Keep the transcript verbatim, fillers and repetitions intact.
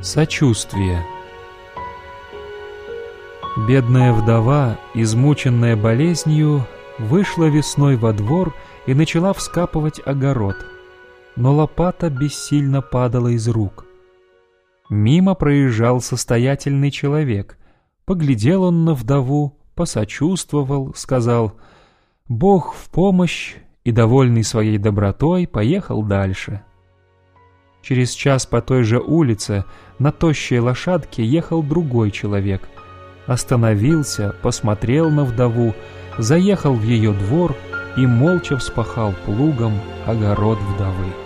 Сочувствие. Бедная вдова, измученная болезнью, вышла весной во двор и начала вскапывать огород, но лопата бессильно падала из рук. Мимо проезжал состоятельный человек. Поглядел он на вдову, посочувствовал, сказал «Бог в помощь», и, довольный своей добротой, поехал дальше. Через час по той же улице на тощей лошадке ехал другой человек. Остановился, посмотрел на вдову, заехал в ее двор и молча вспахал плугом огород вдовы.